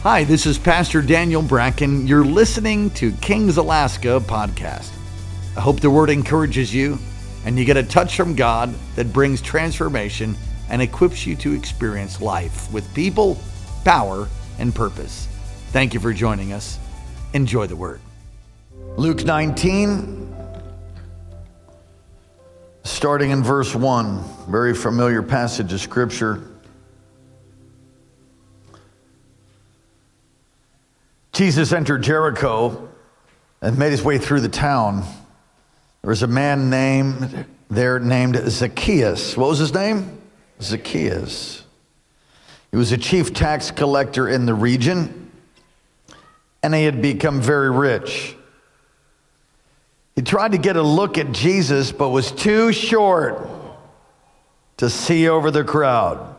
Hi, this is Pastor Daniel Bracken. You're listening to Kings Alaska podcast. I hope the word encourages you and you get a touch from God that brings transformation and equips you to experience life with people, power, and purpose. Thank you for joining us. Enjoy the word. Luke 19, starting in verse 1, very familiar passage of scripture. Jesus entered Jericho and made his way through the town. There was a man named Zacchaeus. What was his name? Zacchaeus. He was a chief tax collector in the region, and he had become very rich. He tried to get a look at Jesus, but was too short to see over the crowd.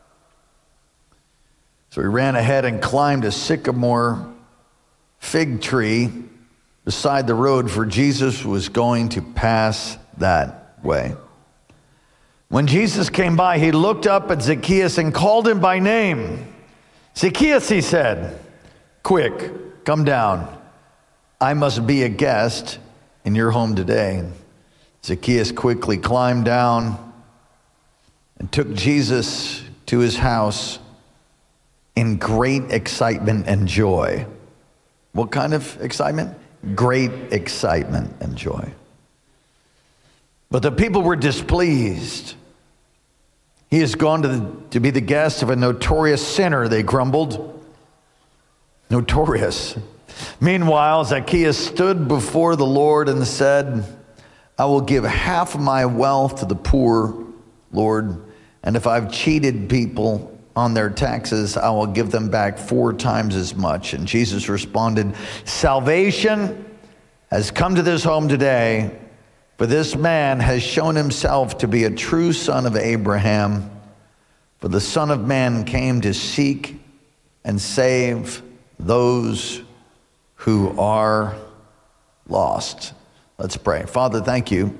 So he ran ahead and climbed a sycamore fig tree beside the road, for Jesus was going to pass that way. When Jesus came by, he looked up at Zacchaeus and called him by name. "Zacchaeus," he said, "quick, come down. I must be a guest in your home today." Zacchaeus quickly climbed down and took Jesus to his house in great excitement and joy. What kind of excitement? Great excitement and joy. But the people were displeased. "He has gone to be the guest of a notorious sinner," they grumbled. Notorious. Meanwhile, Zacchaeus stood before the Lord and said, "I will give half of my wealth to the poor, Lord, and if I've cheated people on their taxes, I will give them back 4 times as much." And Jesus responded, "Salvation has come to this home today, for this man has shown himself to be a true son of Abraham. For the Son of Man came to seek and save those who are lost." Let's pray. Father, thank you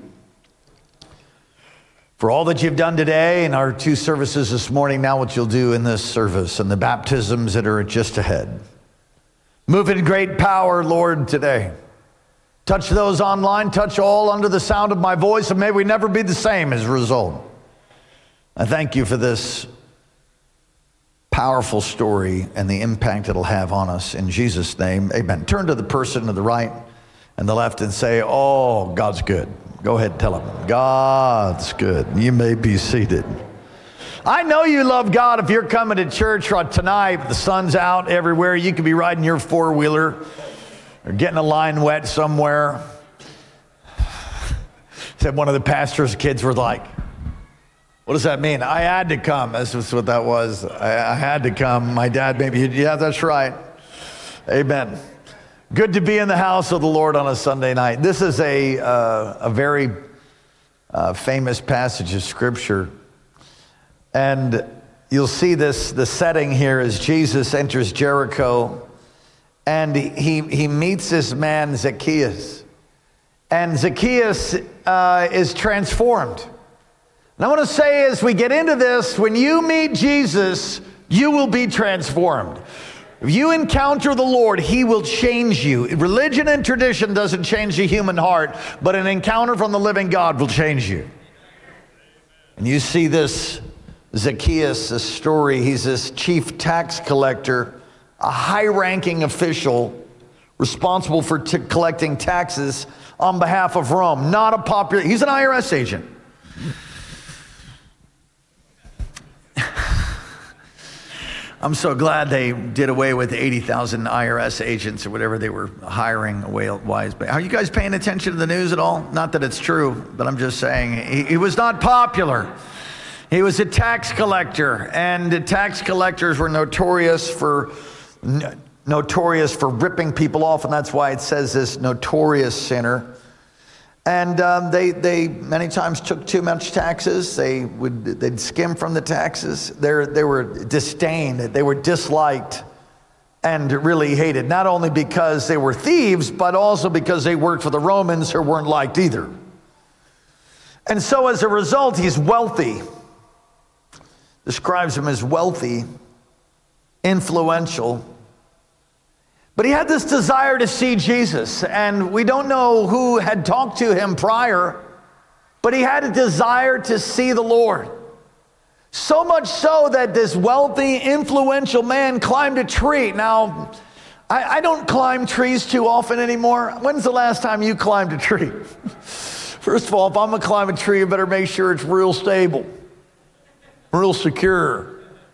for all that you've done today in our 2 services this morning, now what you'll do in this service and the baptisms that are just ahead. Move in great power, Lord, today. Touch those online, touch all under the sound of my voice, and may we never be the same as a result. I thank you for this powerful story and the impact it'll have on us. In Jesus' name, amen. Turn to the person to the right and the left and say, "Oh, God's good." Go ahead and tell them, "God's good." You may be seated. I know you love God. If you're coming to church tonight, the sun's out everywhere. You could be riding your 4-wheeler or getting a line wet somewhere. Said one of the pastor's kids were like, "What does that mean?" "I had to come." That's what that was. I had to come. My dad maybe, yeah, that's right. Amen. Good to be in the house of the Lord on a Sunday night. This is a very famous passage of Scripture. And you'll see this, the setting here is Jesus enters Jericho, and he meets this man, Zacchaeus. And Zacchaeus is transformed. And I want to say as we get into this, when you meet Jesus, you will be transformed. If you encounter the Lord, he will change you. Religion and tradition doesn't change the human heart, but an encounter from the living God will change you. And you see this Zacchaeus, this story. He's this chief tax collector, a high-ranking official responsible for collecting taxes on behalf of Rome. Not a popular, he's an IRS agent. I'm so glad they did away with 80,000 IRS agents or whatever they were hiring a while back. Are you guys paying attention to the news at all? Not that it's true, but I'm just saying he was not popular. He was a tax collector, and the tax collectors were notorious for ripping people off, and that's why it says this notorious sinner. And they many times took too much taxes. They'd skim from the taxes. They were disdained. They were disliked and really hated, not only because they were thieves, but also because they worked for the Romans, who weren't liked either. And so as a result, he's wealthy. Describes him as wealthy, influential, But he had this desire to see Jesus, and we don't know who had talked to him prior, but he had a desire to see the Lord. So much so that this wealthy, influential man climbed a tree. Now, I don't climb trees too often anymore. When's the last time you climbed a tree? First of all, if I'm gonna climb a tree, you better make sure it's real stable, real secure.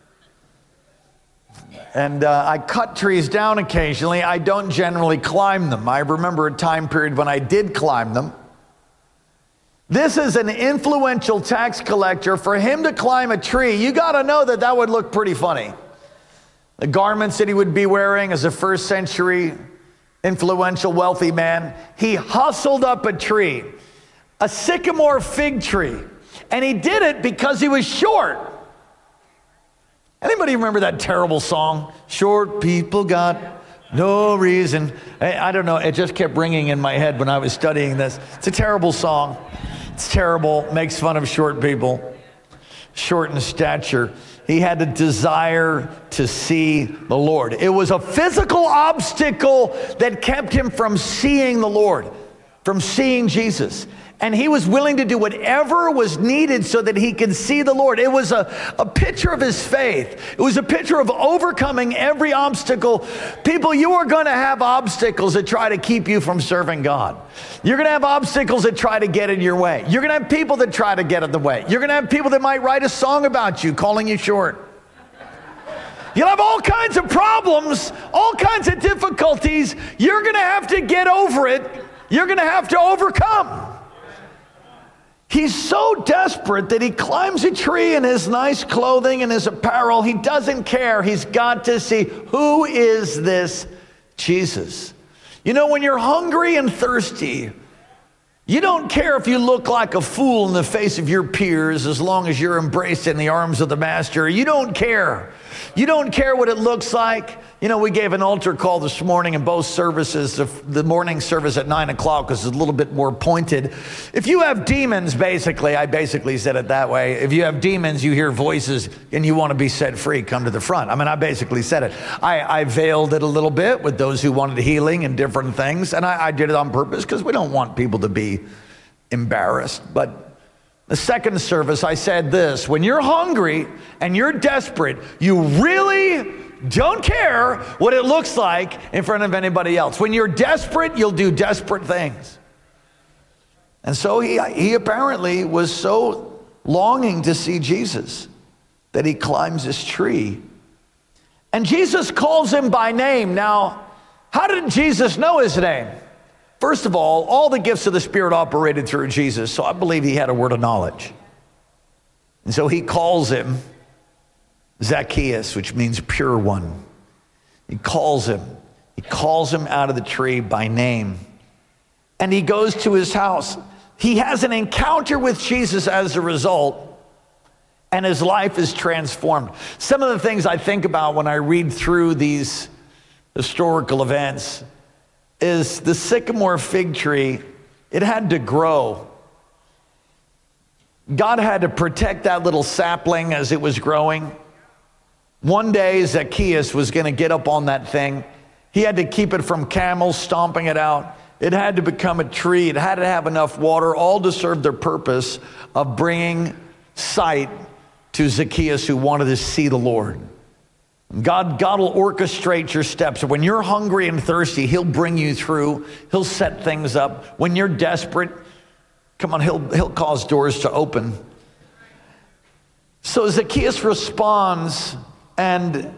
And I cut trees down occasionally. I don't generally climb them. I remember a time period when I did climb them. This is an influential tax collector. For him to climb a tree, you got to know that that would look pretty funny. The garments that he would be wearing as a first century influential wealthy man, he hustled up a tree, a sycamore fig tree, and he did it because he was short. Anybody remember that terrible song? Short people got no reason. I don't know, it just kept ringing in my head when I was studying this. It's a terrible song. It's terrible, makes fun of short people, short in stature. He had a desire to see the Lord. It was a physical obstacle that kept him from seeing the Lord, from seeing Jesus. And he was willing to do whatever was needed so that he could see the Lord. It was a picture of his faith. It was a picture of overcoming every obstacle. People, you are going to have obstacles that try to keep you from serving God. You're going to have obstacles that try to get in your way. You're going to have people that try to get in the way. You're going to have people that might write a song about you, calling you short. You'll have all kinds of problems, all kinds of difficulties. You're going to have to get over it. You're going to have to overcome. He's so desperate that he climbs a tree in his nice clothing and his apparel. He doesn't care. He's got to see, who is this Jesus? You know, when you're hungry and thirsty, you don't care if you look like a fool in the face of your peers as long as you're embraced in the arms of the Master. You don't care. You don't care what it looks like. You know, we gave an altar call this morning in both services. The morning service at 9 o'clock was a little bit more pointed. If you have demons, I basically said it that way. If you have demons, you hear voices, and you want to be set free, come to the front. I mean, I basically said it. I veiled it a little bit with those who wanted healing and different things, and I did it on purpose because we don't want people to be embarrassed. But the second service, I said this: when you're hungry and you're desperate, you really don't care what it looks like in front of anybody else. When you're desperate, you'll do desperate things. And so he apparently was so longing to see Jesus that he climbs this tree. And Jesus calls him by name. Now, how did Jesus know his name? First of all the gifts of the Spirit operated through Jesus, so I believe he had a word of knowledge. And so he calls him Zacchaeus, which means pure one. He calls him out of the tree by name. And he goes to his house. He has an encounter with Jesus as a result, and his life is transformed. Some of the things I think about when I read through these historical events is the sycamore fig tree. It had to grow. God had to protect that little sapling as it was growing. One day, Zacchaeus was going to get up on that thing. He had to keep it from camels stomping it out. It had to become a tree. It had to have enough water, all to serve the purpose of bringing sight to Zacchaeus, who wanted to see the Lord. God will orchestrate your steps. When you're hungry and thirsty, he'll bring you through. He'll set things up. When you're desperate, come on, he'll cause doors to open. So Zacchaeus responds, and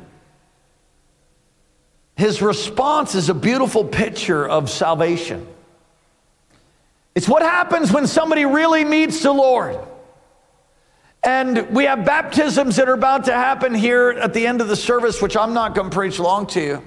his response is a beautiful picture of salvation. It's what happens when somebody really meets the Lord. And we have baptisms that are about to happen here at the end of the service, which I'm not going to preach long to you.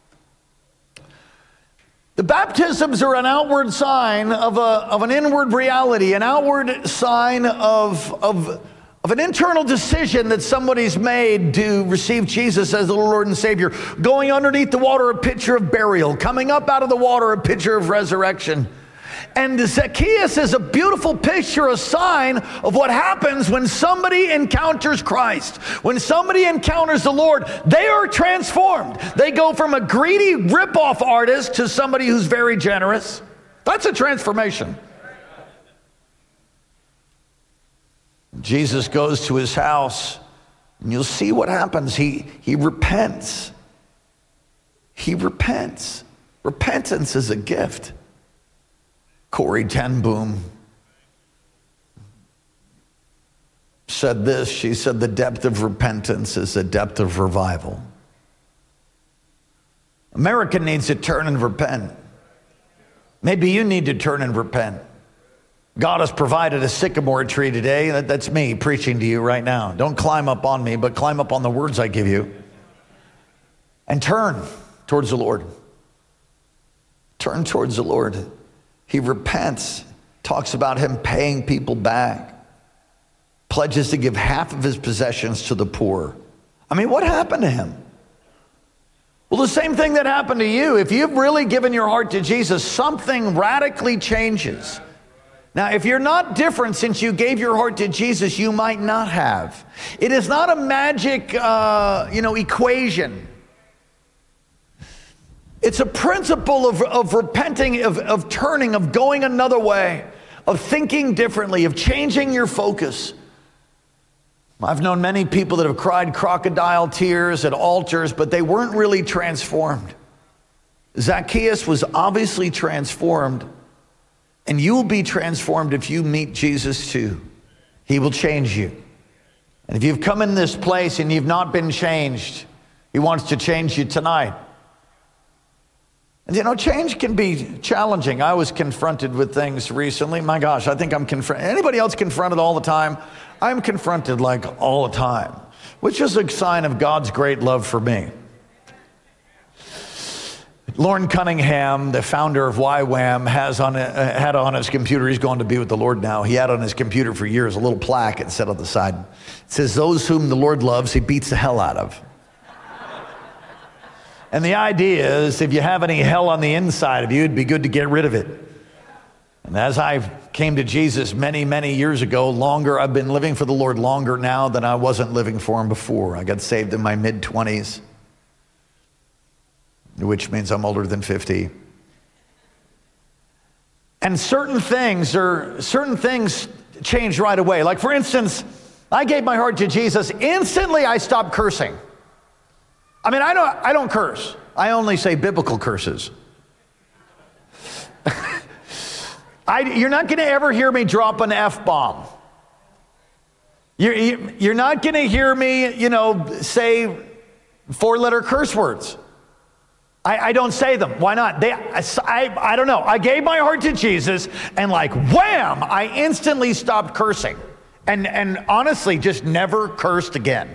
The baptisms are an outward sign of an inward reality, an outward sign of an internal decision that somebody's made to receive Jesus as the Lord and Savior. Going underneath the water, a picture of burial. Coming up out of the water, a picture of resurrection. And Zacchaeus is a beautiful picture, a sign of what happens when somebody encounters Christ. When somebody encounters the Lord, they are transformed. They go from a greedy rip-off artist to somebody who's very generous. That's a transformation. Jesus goes to his house, and you'll see what happens. He repents. He repents. Repentance is a gift. Corrie ten Boom said this. She said, the depth of repentance is the depth of revival. America needs to turn and repent. Maybe you need to turn and repent. God has provided a sycamore tree today. That's me preaching to you right now. Don't climb up on me, but climb up on the words I give you. And turn towards the Lord. Turn towards the Lord. He repents, talks about him paying people back, pledges to give half of his possessions to the poor. I mean, what happened to him? Well, the same thing that happened to you. If you've really given your heart to Jesus, something radically changes. Now, if you're not different since you gave your heart to Jesus, you might not have. It is not a magic, equation. It's a principle of repenting, of turning, of going another way, of thinking differently, of changing your focus. I've known many people that have cried crocodile tears at altars, but they weren't really transformed. Zacchaeus was obviously transformed, and you will be transformed if you meet Jesus too. He will change you. And if you've come in this place and you've not been changed, he wants to change you tonight. And you know, change can be challenging. I was confronted with things recently. My gosh, I think I'm confronted. Anybody else confronted all the time? I'm confronted like all the time, which is a sign of God's great love for me. Lauren Cunningham, the founder of YWAM, had on his computer, he's gone to be with the Lord now, he had on his computer for years a little plaque it said on the side. It says, those whom the Lord loves, he beats the hell out of. And the idea is, if you have any hell on the inside of you, it'd be good to get rid of it. And as I came to Jesus many, many years ago, I've been living for the Lord longer now than I wasn't living for him before. I got saved in my mid-20s, which means I'm older than 50. And certain things change right away. Like, for instance, I gave my heart to Jesus. Instantly, I stopped cursing. I mean, I don't curse. I only say biblical curses. You're not going to ever hear me drop an F-bomb. You're not going to hear me, say 4-letter curse words. I don't say them. Why not? I don't know. I gave my heart to Jesus, and like wham, I instantly stopped cursing, and honestly, just never cursed again.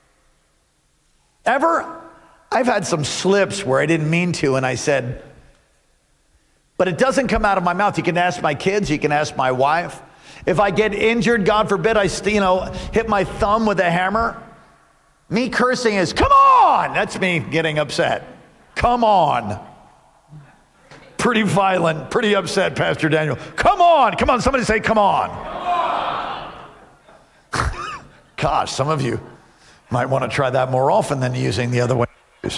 Ever? I've had some slips where I didn't mean to, and I said, but it doesn't come out of my mouth. You can ask my kids, you can ask my wife. If I get injured, God forbid, I hit my thumb with a hammer. Me cursing is, come on! That's me getting upset. Come on. Pretty violent, pretty upset, Pastor Daniel. Come on, somebody say, come on. Gosh, some of you might want to try that more often than using the other way. It's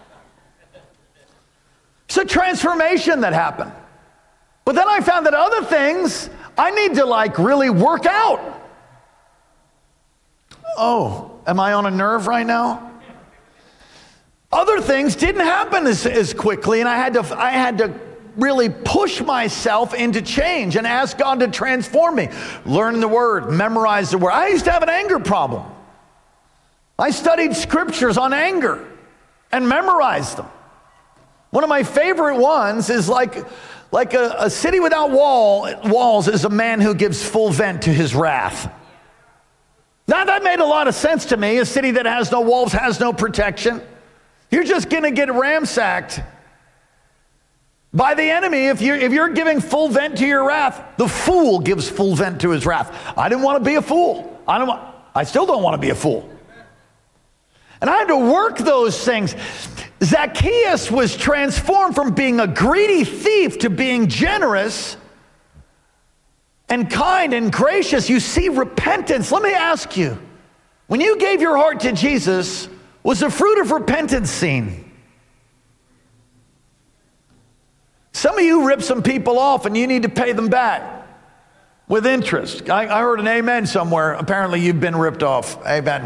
a transformation that happened. But then I found that other things I need to really work out. Oh, am I on a nerve right now? Other things didn't happen as quickly, and I had to really push myself into change and ask God to transform me. Learn the word, memorize the word. I used to have an anger problem. I studied scriptures on anger and memorized them. One of my favorite ones is like a city without walls is a man who gives full vent to his wrath. Now that made a lot of sense to me. A city that has no walls has no protection. You're just going to get ransacked by the enemy if you're giving full vent to your wrath. The fool gives full vent to his wrath. I didn't want to be a fool. I still don't want to be a fool. And I had to work those things. Zacchaeus was transformed from being a greedy thief to being generous and kind and gracious. You see repentance. Let me ask you, when you gave your heart to Jesus, was the fruit of repentance seen? Some of you ripped some people off and you need to pay them back with interest. I heard an amen somewhere. Apparently you've been ripped off. Amen.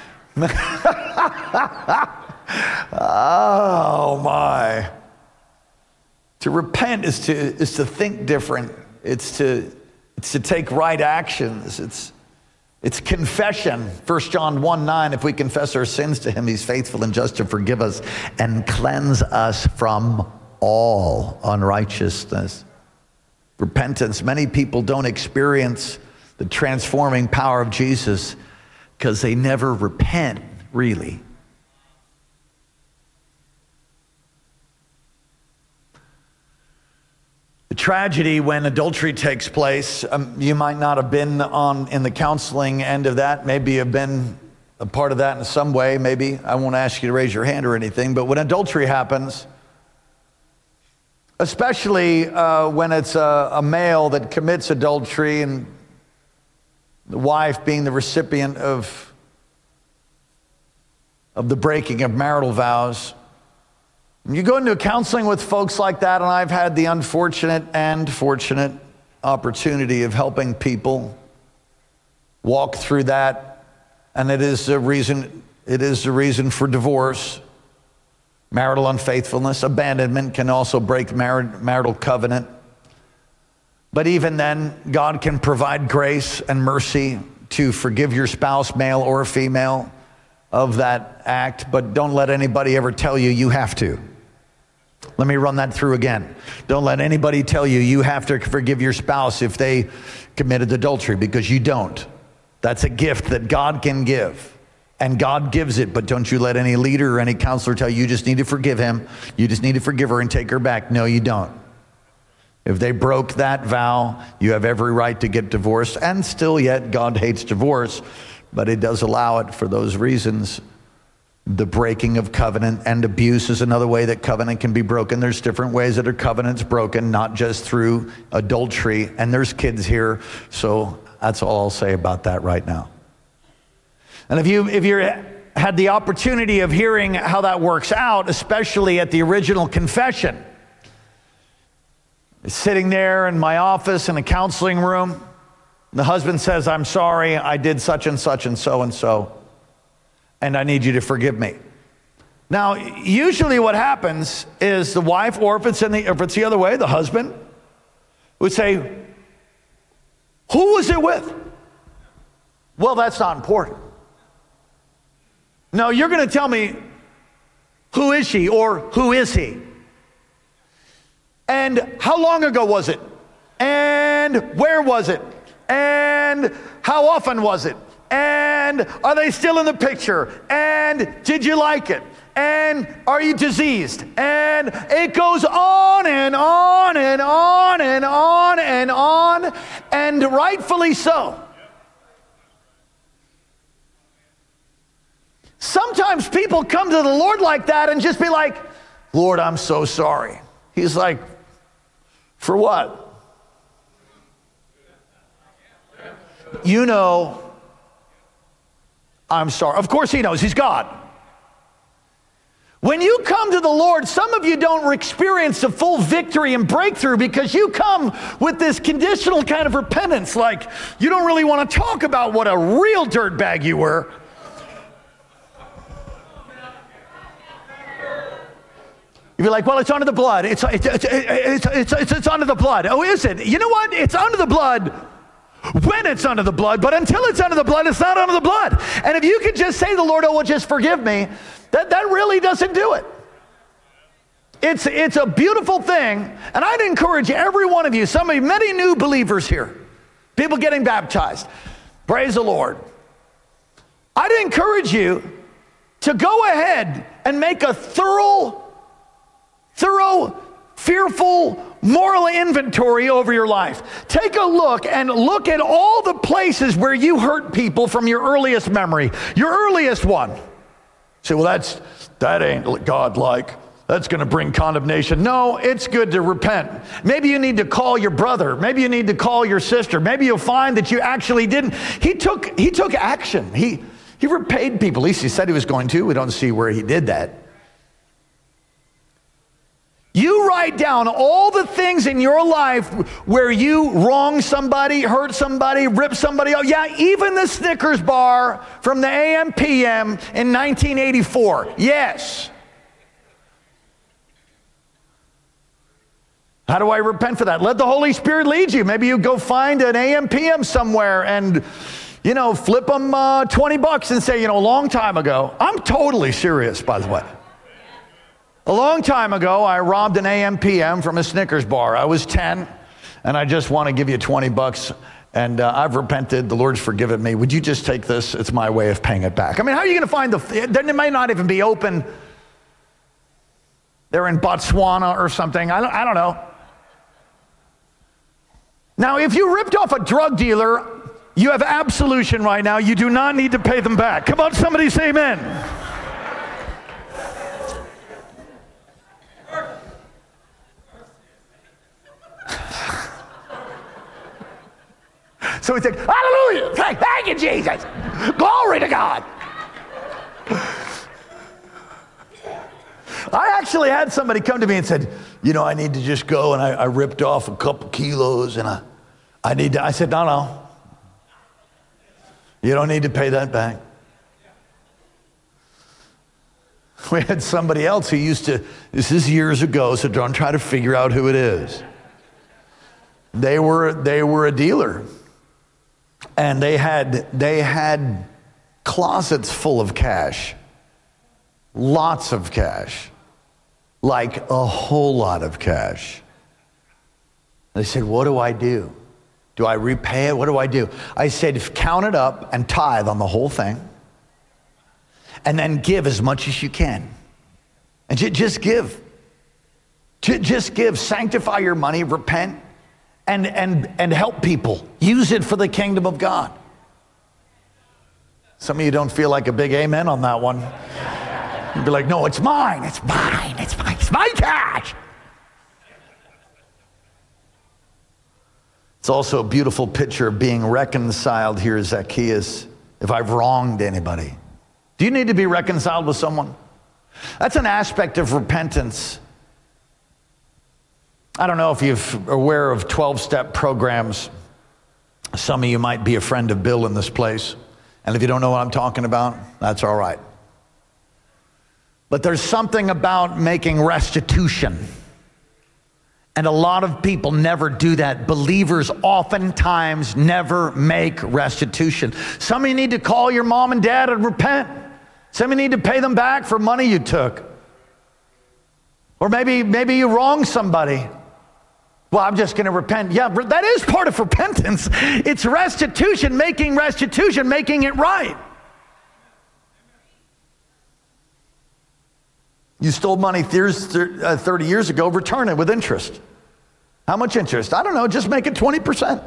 Oh my. To repent is to think different. It's to take right actions. It's confession. 1 John 1:9, if we confess our sins to him, he's faithful and just to forgive us and cleanse us from all unrighteousness. Repentance. Many people don't experience the transforming power of Jesus because they never repent, really. The tragedy when adultery takes place, you might not have been in the counseling end of that. Maybe you've been a part of that in some way. Maybe. I won't ask you to raise your hand or anything. But when adultery happens, especially when it's a male that commits adultery and the wife being the recipient of the breaking of marital vows, you go into counseling with folks like that, and I've had the unfortunate and fortunate opportunity of helping people walk through that, and it is the reason for divorce. Marital unfaithfulness, abandonment can also break marital covenant. But even then, God can provide grace and mercy to forgive your spouse, male or female, of that act. But don't let anybody ever tell you you have to. Let me run that through again. Don't let anybody tell you you have to forgive your spouse if they committed adultery, because you don't. That's a gift that God can give. And God gives it, but don't you let any leader or any counselor tell you just need to forgive him. You just need to forgive her and take her back. No, you don't. If they broke that vow, you have every right to get divorced. And still yet, God hates divorce, but he does allow it for those reasons. The breaking of covenant and abuse is another way that covenant can be broken. There's different ways that a covenant's broken, not just through adultery. And there's kids here, so that's all I'll say about that right now. And if you had the opportunity of hearing how that works out, especially at the original confession, sitting there in my office in a counseling room, the husband says, "I'm sorry, I did such and such and so, and I need you to forgive me." Now, usually what happens is the wife, or if it's the other way, the husband would say, "Who was it with?" Well, that's not important. No, you're going to tell me, who is she or who is he? And how long ago was it? And where was it? And how often was it? And are they still in the picture? And did you like it? And are you diseased? And it goes on and on and on and on and on, and rightfully so. Sometimes people come to the Lord like that and just be like, "Lord, I'm so sorry." He's like, "For what?" "You know, I'm sorry." Of course he knows, he's God. When you come to the Lord, some of you don't experience the full victory and breakthrough because you come with this conditional kind of repentance, like you don't really want to talk about what a real dirtbag you were. You'd be like, "Well, it's under the blood. It's under the blood." Oh, is it? You know what? It's under the blood when it's under the blood, but until it's under the blood, it's not under the blood. And if you could just say to the Lord, "Oh, well, just forgive me," that really doesn't do it. It's a beautiful thing, and I'd encourage every one of you, many new believers here, people getting baptized. Praise the Lord. I'd encourage you to go ahead and make a thorough, fearful, moral inventory over your life. Take a look and look at all the places where you hurt people from your earliest memory, your earliest one. Say, "Well, that ain't God-like. that's going to bring condemnation. No, it's good to repent. Maybe you need to call your brother. Maybe you need to call your sister. Maybe you'll find that you actually didn't. He took action. He repaid people. At least he said he was going to. We don't see where he did that. You write down all the things in your life where you wronged somebody, hurt somebody, ripped somebody off. Yeah, even the Snickers bar from the AM PM in 1984. Yes. How do I repent for that? Let the Holy Spirit lead you. Maybe you go find an AM PM somewhere and, flip them $20 and say, a long time ago. I'm totally serious, by the way. A long time ago, I robbed an AM PM from a Snickers bar. I was 10, and I just want to give you $20, and I've repented. The Lord's forgiven me. Would you just take this? It's my way of paying it back. I mean, how are you going to find then it might not even be open. They're in Botswana or something. I don't know. Now, if you ripped off a drug dealer, you have absolution right now. You do not need to pay them back. Come on, somebody say amen. So we say, hallelujah, thank you, Jesus. Glory to God. I actually had somebody come to me and said, I need to just go, and I ripped off a couple kilos, and I said, no. You don't need to pay that back. We had somebody else who this is years ago, so don't try to figure out who it is. They were a dealer. And they had closets full of cash, lots of cash, like a whole lot of cash. They said, what do I do? Do I repay it? What do I do? I said, count it up and tithe on the whole thing, and then give as much as you can. And just give. Just give. Sanctify your money, repent. And help people. Use it for the kingdom of God. Some of you don't feel like a big amen on that one. You'd be like, no, it's mine. It's mine. It's mine. It's my cash. It's also a beautiful picture of being reconciled here, Zacchaeus. If I've wronged anybody. Do you need to be reconciled with someone? That's an aspect of repentance. I don't know if you're aware of 12-step programs. Some of you might be a friend of Bill in this place. And if you don't know what I'm talking about, that's all right. But there's something about making restitution. And a lot of people never do that. Believers oftentimes never make restitution. Some of you need to call your mom and dad and repent. Some of you need to pay them back for money you took. Or maybe you wronged somebody. Well, I'm just going to repent. Yeah, that is part of repentance. It's restitution, making it right. You stole money 30 years ago, return it with interest. How much interest? I don't know, just make it 20%.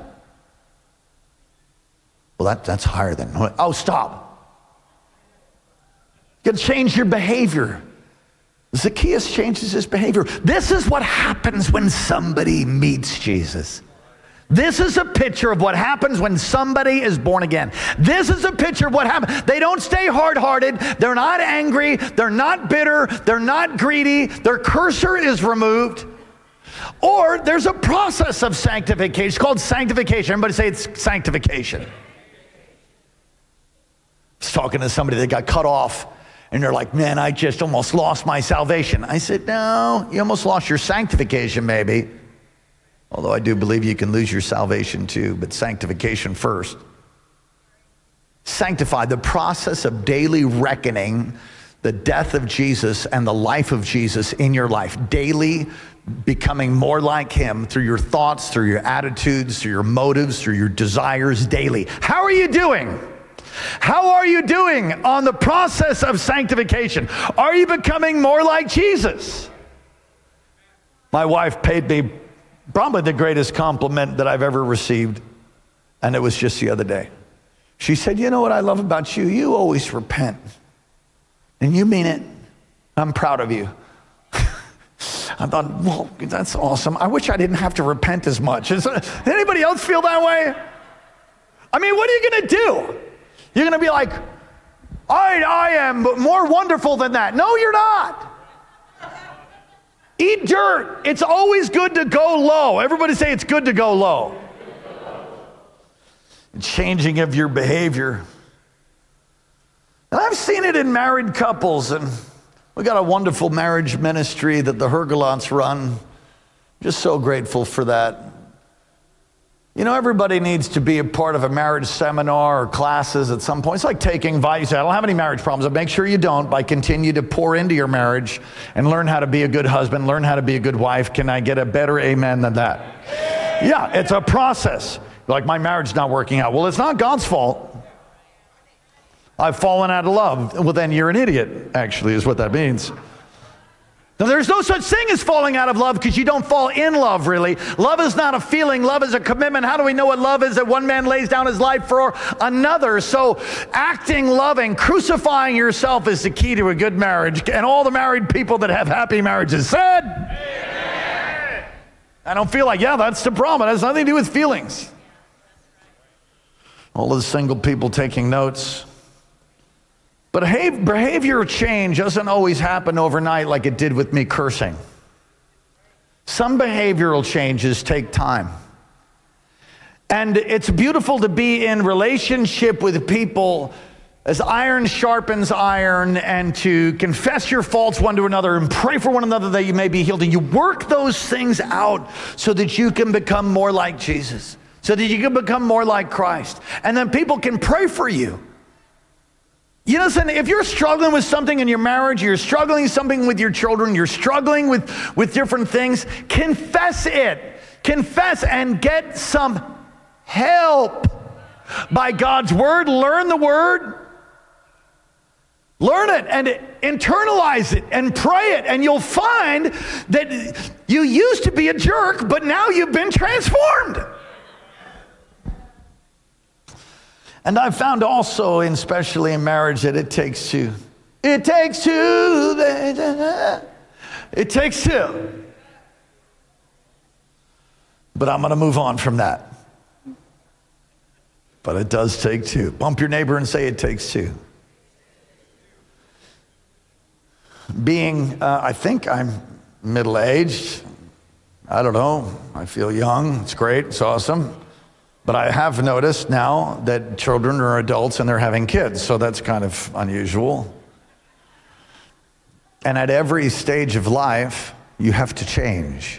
Well, that's higher than, oh, stop. You got to change your behavior. Zacchaeus changes his behavior. This is what happens when somebody meets Jesus. This is a picture of what happens when somebody is born again. This is a picture of what happens. They don't stay hard-hearted. They're not angry. They're not bitter. They're not greedy. Their cursor is removed. Or there's a process of sanctification. It's called sanctification. Everybody say it's sanctification. I was talking to somebody that got cut off. And they're like, man, I just almost lost my salvation. I said, no, you almost lost your sanctification maybe. Although I do believe you can lose your salvation too, but sanctification first. Sanctify, the process of daily reckoning the death of Jesus and the life of Jesus in your life. Daily becoming more like him through your thoughts, through your attitudes, through your motives, through your desires daily. How are you doing? How are you doing on the process of sanctification? Are you becoming more like Jesus? My wife paid me probably the greatest compliment that I've ever received, and it was just the other day. She said, you know what I love about you? You always repent, and you mean it. I'm proud of you. I thought, well, that's awesome. I wish I didn't have to repent as much. Does anybody else feel that way? I mean, what are you going to do? You're going to be like, I am more wonderful than that. No, you're not. Eat dirt. It's always good to go low. Everybody say it's good to go low. Changing of your behavior. And I've seen it in married couples, and we got a wonderful marriage ministry that the Hergelots run. Just so grateful for that. You know, everybody needs to be a part of a marriage seminar or classes at some point. It's like taking advice. You say, I don't have any marriage problems, but make sure you don't by continue to pour into your marriage and learn how to be a good husband, learn how to be a good wife. Can I get a better amen than that? Yeah, it's a process. Like, my marriage is not working out. Well, it's not God's fault. I've fallen out of love. Well, then you're an idiot, actually, is what that means. Now, there's no such thing as falling out of love because you don't fall in love, really. Love is not a feeling. Love is a commitment. How do we know what love is? That one man lays down his life for another. So acting loving, crucifying yourself is the key to a good marriage. And all the married people that have happy marriages said, amen. I don't feel like, yeah, that's the problem. It has nothing to do with feelings. All of the single people taking notes. But behavior change doesn't always happen overnight like it did with me cursing. Some behavioral changes take time. And it's beautiful to be in relationship with people as iron sharpens iron, and to confess your faults one to another and pray for one another that you may be healed. And you work those things out so that you can become more like Jesus, so that you can become more like Christ. And then people can pray for you. You know, if you're struggling with something in your marriage, you're struggling something with your children, you're struggling with different things, confess it. Confess and get some help by God's word. Learn the word. Learn it and internalize it and pray it, and you'll find that you used to be a jerk, but now you've been transformed. And I've found also, especially in marriage, that it takes two. It takes two. It takes two. But I'm going to move on from that. But it does take two. Bump your neighbor and say it takes two. Being, I think I'm middle-aged. I don't know. I feel young. It's great. It's awesome. But I have noticed now that children are adults and they're having kids, so that's kind of unusual. And at every stage of life, you have to change.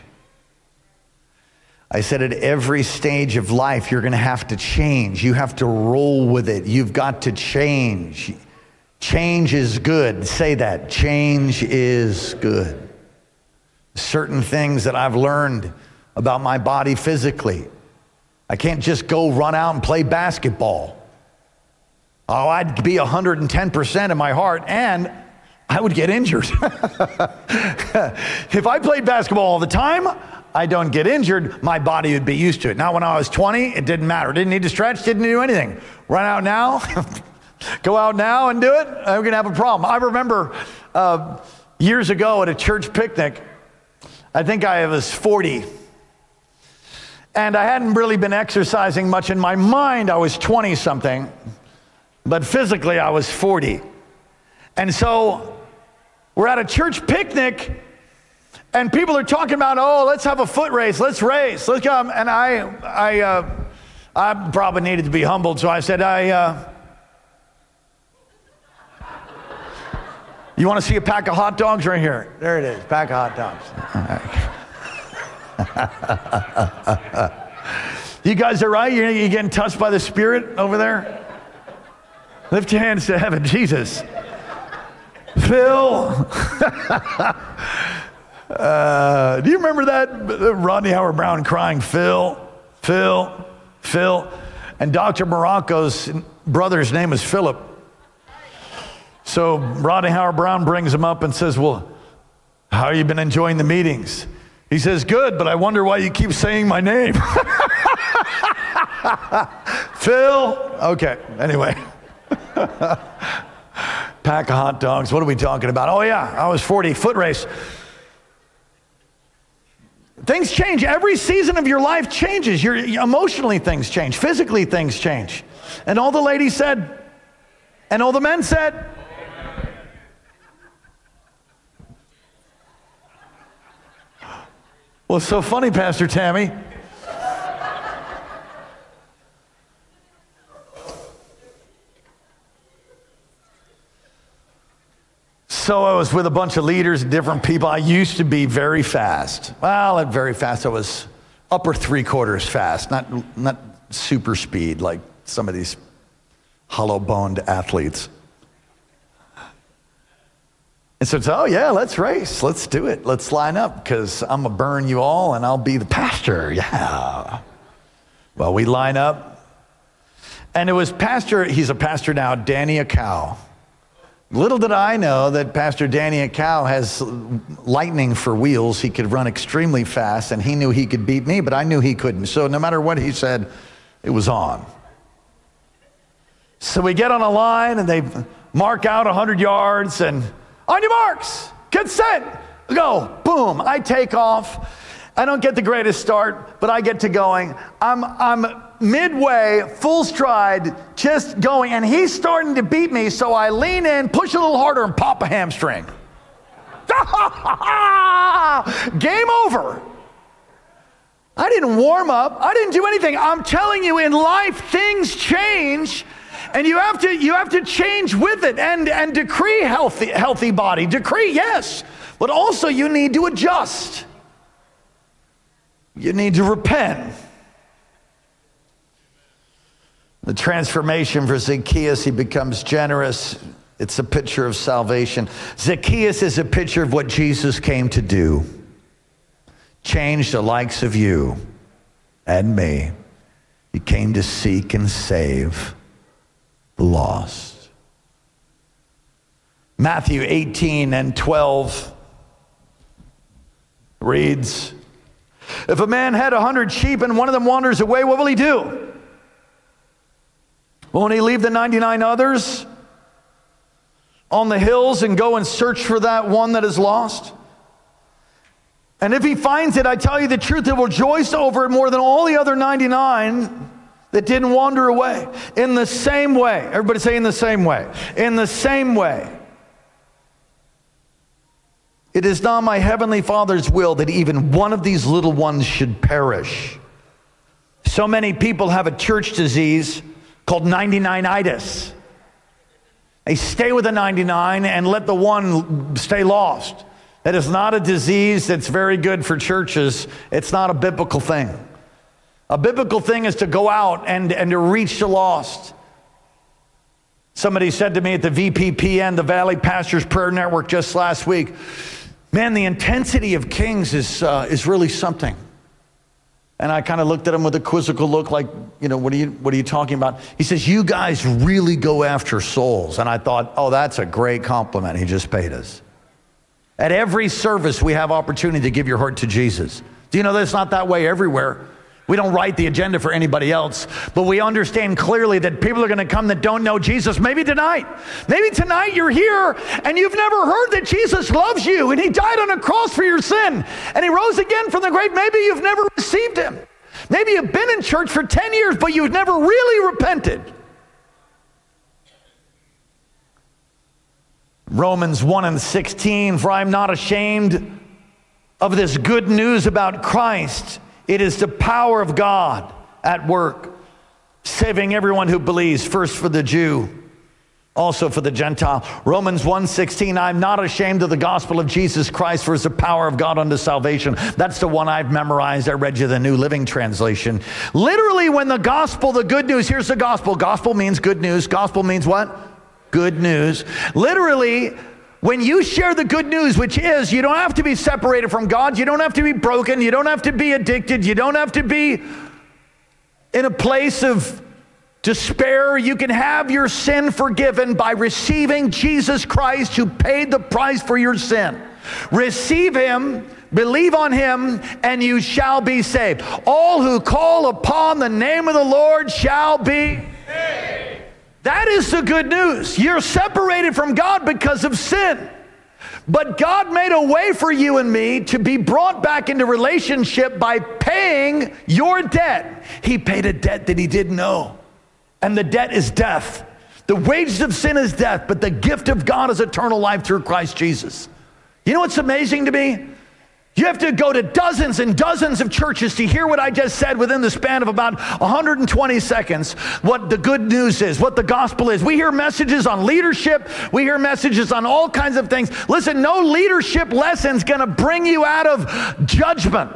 I said at every stage of life, you're going to have to change. You have to roll with it. You've got to change. Change is good. Say that. Change is good. Certain things that I've learned about my body physically. I can't just go run out and play basketball. Oh, I'd be 110% in my heart, and I would get injured. If I played basketball all the time, I don't get injured, my body would be used to it. Now, when I was 20, it didn't matter. Didn't need to stretch, didn't do anything. Run out now, go out now and do it, I'm going to have a problem. I remember years ago at a church picnic, I think I was 40. And I hadn't really been exercising much. In my mind, I was 20-something, but physically, I was 40. And so we're at a church picnic, and people are talking about, oh, let's have a foot race, let's race, let's go. And I probably needed to be humbled, so I said, you want to see a pack of hot dogs? Right here. There it is, pack of hot dogs. You guys are right? You getting touched by the Spirit over there? Lift your hands to heaven. Jesus. Phil. Do you remember that? Rodney Howard Brown crying, Phil, Phil, Phil. And Dr. Morocco's brother's name is Philip. So Rodney Howard Brown brings him up and says, well, how have you been enjoying the meetings? He says, good, but I wonder why you keep saying my name. Phil. Okay, anyway. Pack of hot dogs. What are we talking about? Oh, yeah, I was 40, foot race. Things change. Every season of your life changes. Emotionally, things change. Physically, things change. And all the ladies said, and all the men said, well, it's so funny, Pastor Tammy. So I was with a bunch of leaders, different people. I used to be very fast. Well, at very fast, I was upper 3/4 fast, not super speed like some of these hollow-boned athletes. And so it's, oh yeah, let's race. Let's do it. Let's line up because I'm going to burn you all and I'll be the pastor. Yeah. Well, we line up. And it was he's a pastor now, Danny Acow. Little did I know that Pastor Danny Acow has lightning for wheels. He could run extremely fast, and he knew he could beat me, but I knew he couldn't. So no matter what he said, it was on. So we get on a line, and they mark out 100 yards, and on your marks, get set, go, boom. I take off. I don't get the greatest start, but I get to going. I'm midway, full stride, just going, and he's starting to beat me, so I lean in, push a little harder, and pop a hamstring. Game over. I didn't warm up. I didn't do anything. I'm telling you, in life, things change, and you have to change with it and decree healthy body. Decree, yes, but also you need to adjust. You need to repent. The transformation for Zacchaeus, he becomes generous. It's a picture of salvation. Zacchaeus is a picture of what Jesus came to do. Change the likes of you and me. He came to seek and save the lost. Matthew 18:12 reads, if a man had 100 sheep and one of them wanders away, what will he do? Won't he leave the 99 others on the hills and go and search for that one that is lost? And if he finds it, I tell you the truth, he will rejoice over it more than all the other 99 that didn't wander away. In the same way, everybody say in the same way. In the same way, it is not my heavenly Father's will that even one of these little ones should perish. So many people have a church disease called 99itis. They stay with the 99 and let the one stay lost. That is not a disease that's very good for churches. It's not a biblical thing. A biblical thing is to go out and to reach the lost. Somebody said to me at the VPPN, the Valley Pastors Prayer Network, just last week, man, the intensity of Kings is really something. And I kind of looked at him with a quizzical look like, you know, what are you talking about? He says, you guys really go after souls. And I thought, oh, that's a great compliment. He just paid us. At every service, we have opportunity to give your heart to Jesus. Do you know that it's not that way everywhere? We don't write the agenda for anybody else, but we understand clearly that people are going to come that don't know Jesus. Maybe tonight you're here and you've never heard that Jesus loves you and he died on a cross for your sin and he rose again from the grave. Maybe you've never received him. Maybe you've been in church for 10 years, but you've never really repented. Romans 1:16, for I am not ashamed of this good news about Christ. It is the power of God at work, saving everyone who believes, first for the Jew, also for the Gentile. Romans 1:16, I'm not ashamed of the gospel of Jesus Christ, for it's the power of God unto salvation. That's the one I've memorized. I read you the New Living Translation. Literally, when the gospel, the good news, here's the gospel. Gospel means good news. Gospel means what? Good news. Literally, when you share the good news, which is you don't have to be separated from God, you don't have to be broken, you don't have to be addicted, you don't have to be in a place of despair. You can have your sin forgiven by receiving Jesus Christ who paid the price for your sin. Receive him, believe on him, and you shall be saved. All who call upon the name of the Lord shall be saved. That is the good news. You're separated from God because of sin. But God made a way for you and me to be brought back into relationship by paying your debt. He paid a debt that he didn't owe. And the debt is death. The wages of sin is death, but the gift of God is eternal life through Christ Jesus. You know what's amazing to me? You have to go to dozens and dozens of churches to hear what I just said within the span of about 120 seconds, what the good news is, what the gospel is. We hear messages on leadership. We hear messages on all kinds of things. Listen, no leadership lesson's going to bring you out of judgment.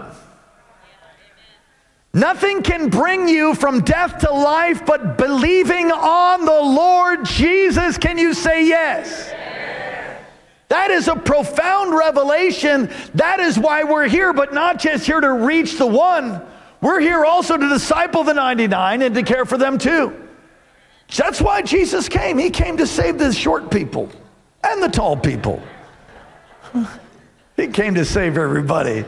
Nothing can bring you from death to life but believing on the Lord Jesus. Can you say yes? That is a profound revelation. That is why we're here, but not just here to reach the one. We're here also to disciple the 99 and to care for them too. That's why Jesus came. He came to save the short people and the tall people. He came to save everybody.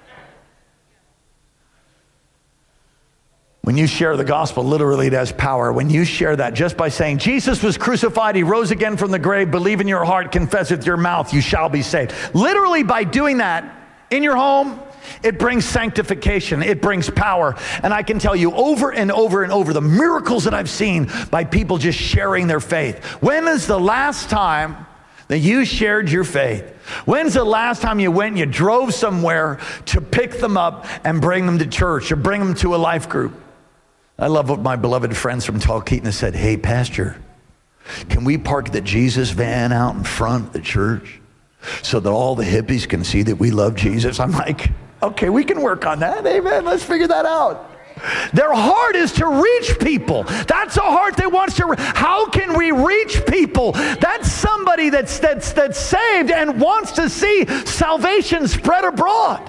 When you share the gospel, literally it has power. When you share that just by saying, Jesus was crucified, he rose again from the grave, believe in your heart, confess with your mouth, you shall be saved. Literally by doing that in your home, it brings sanctification, it brings power. And I can tell you over and over and over the miracles that I've seen by people just sharing their faith. When is the last time that you shared your faith? When's the last time you went and you drove somewhere to pick them up and bring them to church or bring them to a life group? I love what my beloved friends from Talkeetna said. Hey, Pastor, can we park the Jesus van out in front of the church so that all the hippies can see that we love Jesus? I'm like, okay, we can work on that. Amen. Let's figure that out. Their heart is to reach people. That's a heart that wants to. How can we reach people? That's somebody that's saved and wants to see salvation spread abroad.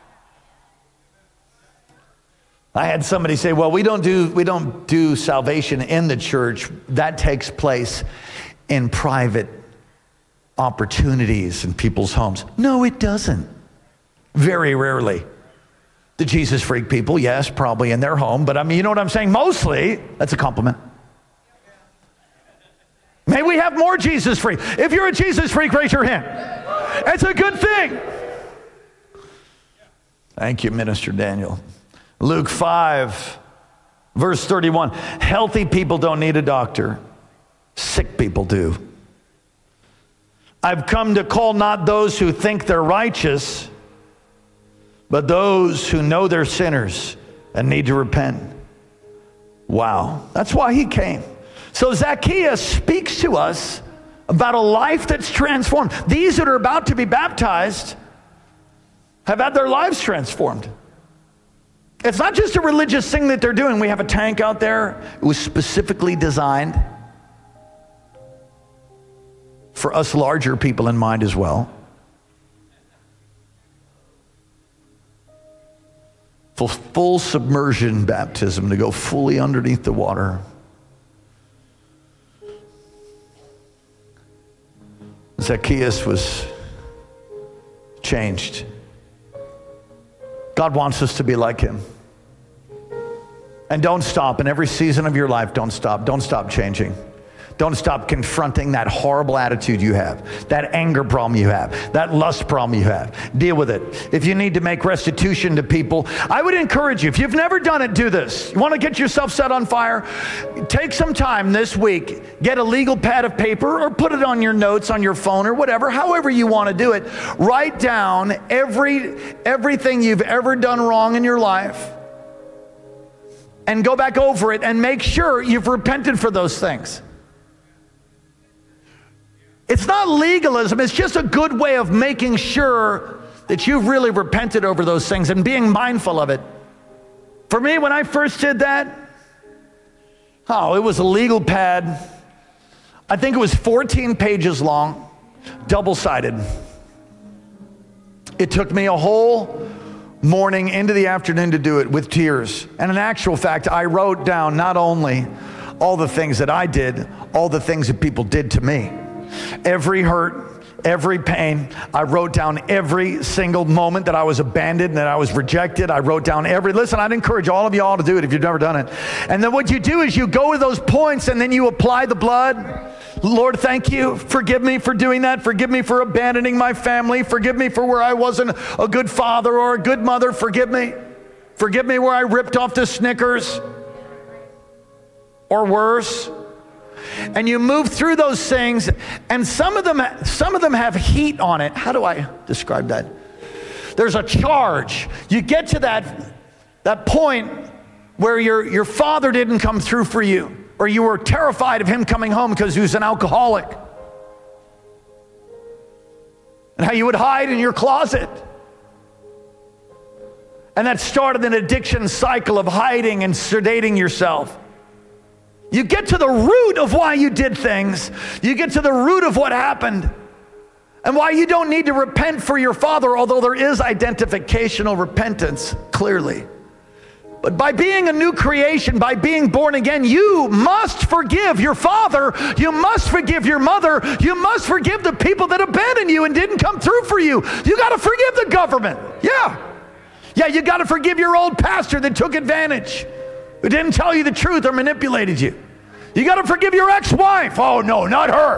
I had somebody say, well, we don't do salvation in the church. That takes place in private opportunities in people's homes. No, it doesn't. Very rarely. The Jesus freak people, yes, probably in their home. But I mean, you know what I'm saying? Mostly, that's a compliment. May we have more Jesus freak. If you're a Jesus freak, raise your hand. It's a good thing. Thank you, Minister Daniel. Luke 5, verse 31. Healthy people don't need a doctor. Sick people do. I've come to call not those who think they're righteous, but those who know they're sinners and need to repent. Wow. That's why he came. So Zacchaeus speaks to us about a life that's transformed. These that are about to be baptized have had their lives transformed. It's not just a religious thing that they're doing. We have a tank out there. It was specifically designed for us larger people in mind as well. For full submersion baptism, to go fully underneath the water. Zacchaeus was changed. God wants us to be like him. And don't stop. In every season of your life, don't stop. Don't stop changing. Don't stop confronting that horrible attitude you have, that anger problem you have, that lust problem you have. Deal with it. If you need to make restitution to people, I would encourage you, if you've never done it, do this. You want to get yourself set on fire? Take some time this week, get a legal pad of paper or put it on your notes on your phone or whatever, however you want to do it. Write down everything you've ever done wrong in your life and go back over it and make sure you've repented for those things. It's not legalism, it's just a good way of making sure that you've really repented over those things and being mindful of it. For me, when I first did that, it was a legal pad. I think it was 14 pages long, double-sided. It took me a whole morning into the afternoon to do it with tears. And in actual fact, I wrote down not only all the things that I did, all the things that people did to me. Every hurt, every pain. I wrote down every single moment that I was abandoned, that I was rejected. I wrote down listen, I'd encourage all of you all to do it if you've never done it. And then what you do is you go to those points and then you apply the blood. Lord, thank you. Forgive me for doing that. Forgive me for abandoning my family. Forgive me for where I wasn't a good father or a good mother. Forgive me. Forgive me where I ripped off the Snickers or worse. And you move through those things, and some of them have heat on it. How do I describe that? There's a charge. You get to that point where your father didn't come through for you, or you were terrified of him coming home because he was an alcoholic, and how you would hide in your closet. And that started an addiction cycle of hiding and sedating yourself. You get to the root of why you did things. You get to the root of what happened and why you don't need to repent for your father, although there is identificational repentance, clearly. But by being a new creation, by being born again, you must forgive your father. You must forgive your mother. You must forgive the people that abandoned you and didn't come through for you. You got to forgive the government. Yeah, you got to forgive your old pastor that took advantage, who didn't tell you the truth or manipulated you. You got to forgive your ex-wife. Oh, no, not her.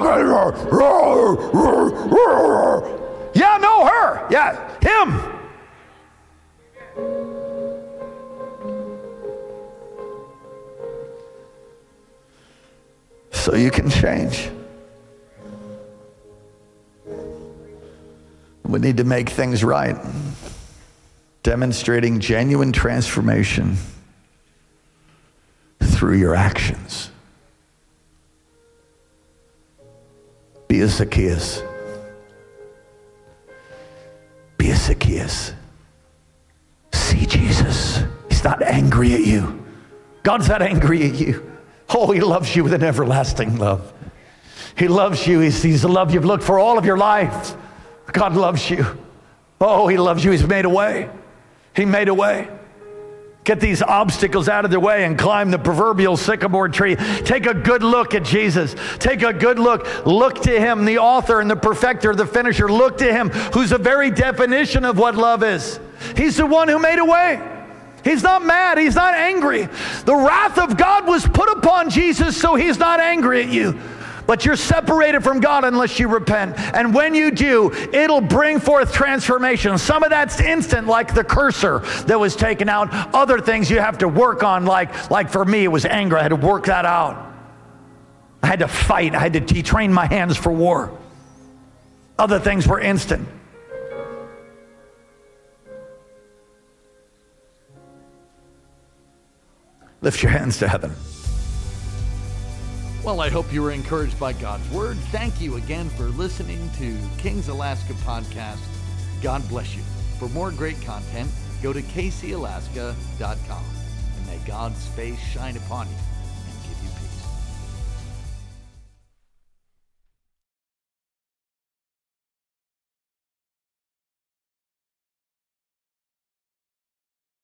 Yeah, no, her. Yeah, him. So you can change. We need to make things right, demonstrating genuine transformation through your actions. Be a Zacchaeus. Be a Zacchaeus. See Jesus. He's not angry at you. God's not angry at you. Oh, he loves you with an everlasting love. He loves you. He's the love you've looked for all of your life. God loves you. Oh, he loves you. He's made a way. He made a way. Get these obstacles out of the way and climb the proverbial sycamore tree. Take a good look at Jesus. Take a good look. Look to him, the author and the perfecter, the finisher. Look to him, who's the very definition of what love is. He's the one who made a way. He's not mad. He's not angry. The wrath of God was put upon Jesus, so he's not angry at you. But you're separated from God unless you repent. And when you do, it'll bring forth transformation. Some of that's instant, like the cursor that was taken out. Other things you have to work on, like for me, it was anger. I had to work that out. I had to fight. I had to train my hands for war. Other things were instant. Lift your hands to heaven. Well, I hope you were encouraged by God's word. Thank you again for listening to King's Alaska Podcast. God bless you. For more great content, go to kcalaska.com. And may God's face shine upon you.